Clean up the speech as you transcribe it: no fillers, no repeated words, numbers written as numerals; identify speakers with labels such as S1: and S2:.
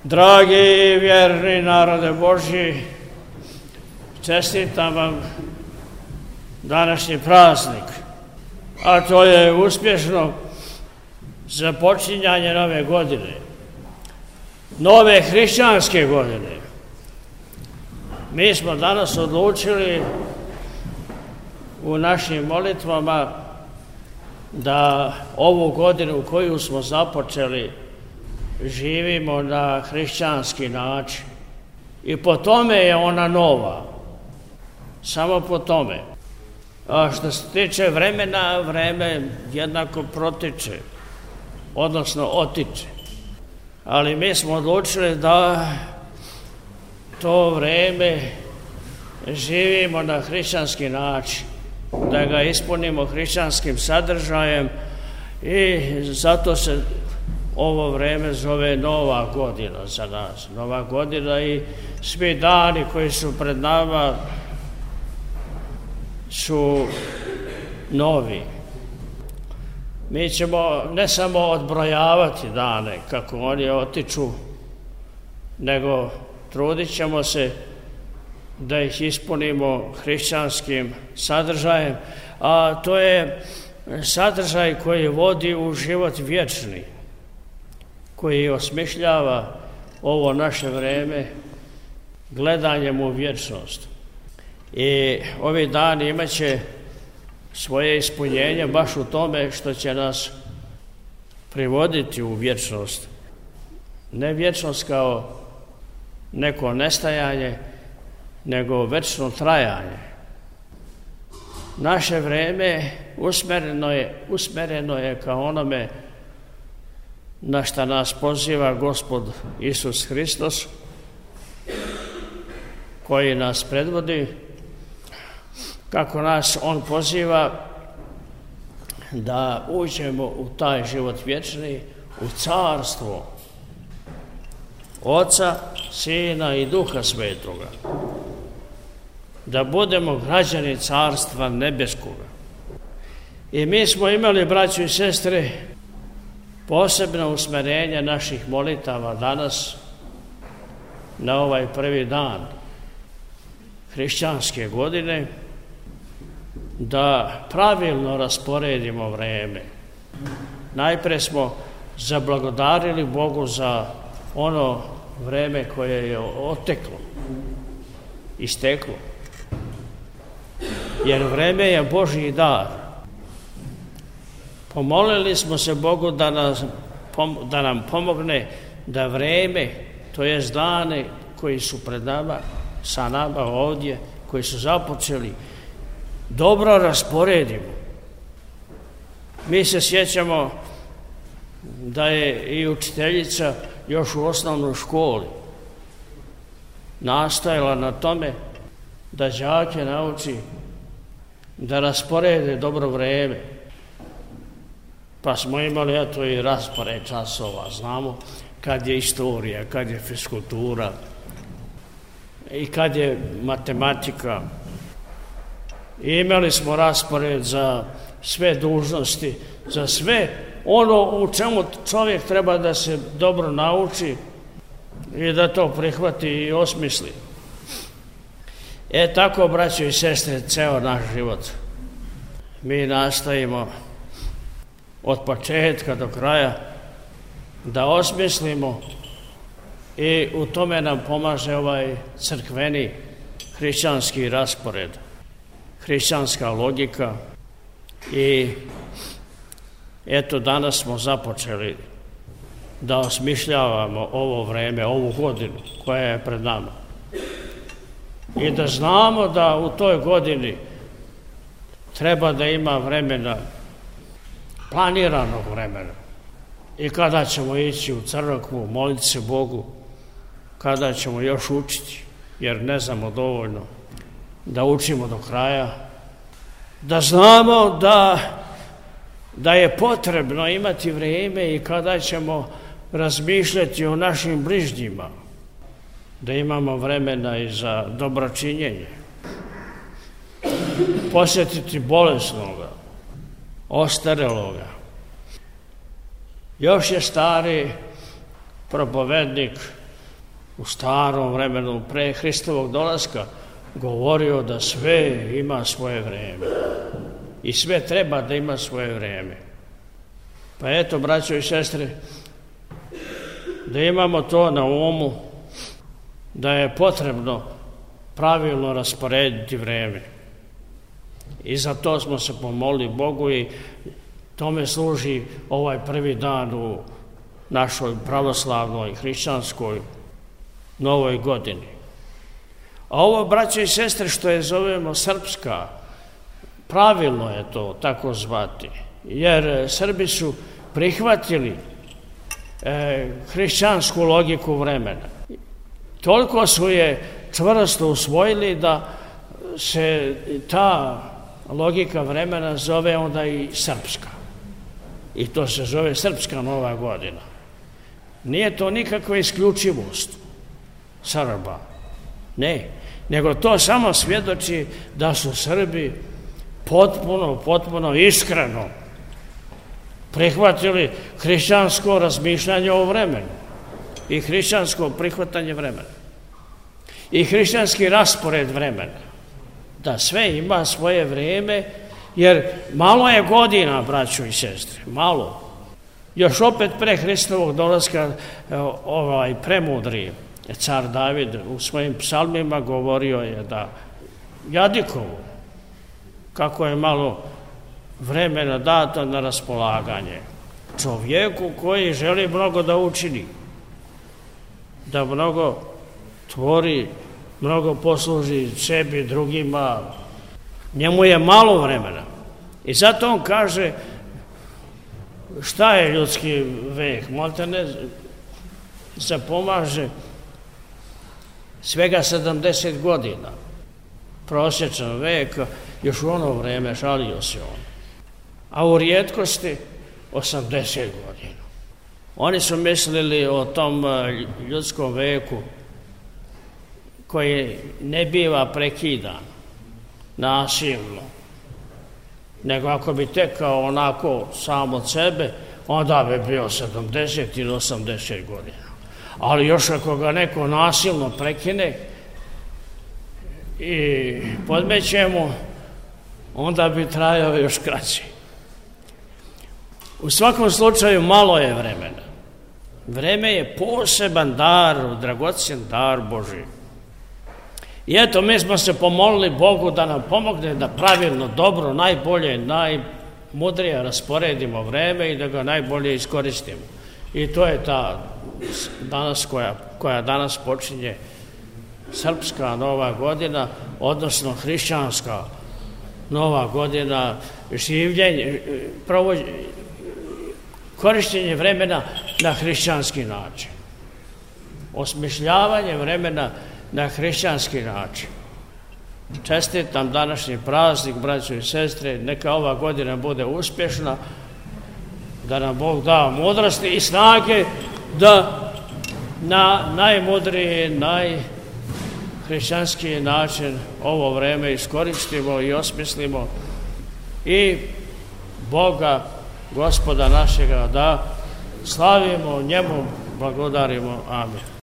S1: Dragi vjerni narode Božji, čestitam vam današnji praznik, a to je uspješno započinjanje nove godine, nove hrišćanske godine. Mi smo danas odlučili u našim molitvama da ovu godinu koju smo započeli živimo na hrišćanski način i po tome je ona nova, samo po tome. A što se tiče vremena, vreme jednako protiče, odnosno otiče. Ali mi smo odlučili da to vreme živimo na hrišćanski način, da ga ispunimo hrišćanskim sadržajem i zato se ovo vreme zove Nova godina za nas. Nova godina i svi dani koji su pred nama su novi. Mi ćemo ne samo odbrojavati dane kako oni otiču, nego trudit ćemo se da ih ispunimo hrišćanskim sadržajem, a to je sadržaj koji vodi u život vječni, koji osmišljava ovo naše vreme gledanjem u vječnost. I ovi dani imat će svoje ispunjenje baš u tome što će nas privoditi u vječnost. Ne vječnost kao neko nestajanje, nego večno trajanje. Naše vreme usmereno je ka onome na šta nas poziva Gospod Isus Hristos, koji nas predvodi, kako nas On poziva da uđemo u taj život vječni, u carstvo Oca, Sina i Duha Svetoga, da budemo građani carstva nebeskoga. I mi smo imali, braćo i sestre, posebno usmjerenje naših molitava danas na ovaj prvi dan hrišćanske godine, da pravilno rasporedimo vreme. Najprije smo zablagodarili Bogu za ono vreme koje je oteklo, isteklo. Jer vreme je Božji dar. Pomolili smo se Bogu da nam pomogne da vreme, to jest dane koji su pred nama, sa nama ovdje, koji su započeli, dobro rasporedimo. Mi se sjećamo da je i učiteljica još u osnovnoj školi nastojala na tome da đake nauči da rasporede dobro vreme. Pa smo imali eto i raspored časova, znamo kad je istorija, kad je fiskultura i kad je matematika. I imali smo raspored za sve dužnosti, za sve ono u čemu čovjek treba da se dobro nauči i da to prihvati i osmisli. Tako, braćo i sestre, ceo naš život. Mi nastavimo od početka do kraja da osmislimo i u tome nam pomaže ovaj crkveni hrišćanski raspored, hrišćanska logika. I eto, danas smo započeli da osmišljavamo ovo vreme, ovu godinu koja je pred nama. I da znamo da u toj godini treba da ima vremena, planiranog vremena. I kada ćemo ići u crkvu, moliti se Bogu, kada ćemo još učiti, jer ne znamo dovoljno da učimo do kraja, da znamo da je potrebno imati vrijeme i kada ćemo razmišljati o našim bližnjima, da imamo vremena i za dobročinjenje, posjetiti bolesnoga, ostareloga. Još je stari propovednik u starom vremenu pre Hristovog dolaska govorio da sve ima svoje vreme i sve treba da ima svoje vreme. Pa eto, braćo i sestre, da imamo to na umu, da je potrebno pravilno rasporediti vreme. I za to smo se pomolili Bogu i tome služi ovaj prvi dan u našoj pravoslavnoj, hrišćanskoj novoj godini. A ovo, braćo i sestre, što je zovemo srpska, pravilno je to tako zvati, jer Srbi su prihvatili hrišćansku logiku vremena. Toliko su je čvrsto usvojili da se ta logika vremena zove onda i srpska. I to se zove srpska nova godina. Nije to nikakva isključivost Srba. Ne, nego to samo svjedoči da su Srbi potpuno iskreno prihvatili hrišćansko razmišljanje o vremenu i hrišćansko prihvatanje vremena i hrišćanski raspored vremena, da sve ima svoje vrijeme, jer malo je godina, braćo i sestre, malo. Još opet pre Hristovog dolaska premudri car David u svojim psalmima govorio je da Jadikovu, kako je malo vremena dato na raspolaganje čovjeku koji želi mnogo da učini, da mnogo tvori, mnogo posluži sebi, drugima, njemu je malo vremena. I zato on kaže, šta je ljudski vek? Maltene se pomaže svega 70 godina. Prosječan vek, još u ono vreme šalio se on. A u rijetkosti 80 godina. Oni su mislili o tom ljudskom veku koji ne biva prekidan nasilno, nego ako bi tekao onako sam od sebe, onda bi bio 70 ili 80 godina. Ali još ako ga neko nasilno prekine i podmeće mu, onda bi trajao još kraće. U svakom slučaju malo je vremena. Vreme je poseban dar, dragocjen dar Božji. I eto, mi smo se pomolili Bogu da nam pomogne da pravilno, dobro, najbolje, najmudrije rasporedimo vreme i da ga najbolje iskoristimo. I to je ta danas koja danas počinje srpska nova godina, odnosno hrišćanska nova godina, življenje, korištenje vremena na hrišćanski način. Osmišljavanje vremena na hrišćanski način. Čestitam današnji praznik, braćo i sestre, neka ova godina bude uspješna, da nam Bog da mudrosti i snage da na najmudriji, najhrišćanskiji način ovo vreme iskoristimo i osmislimo i Boga, Gospoda našega, da slavimo, njemu blagodarimo. Amen.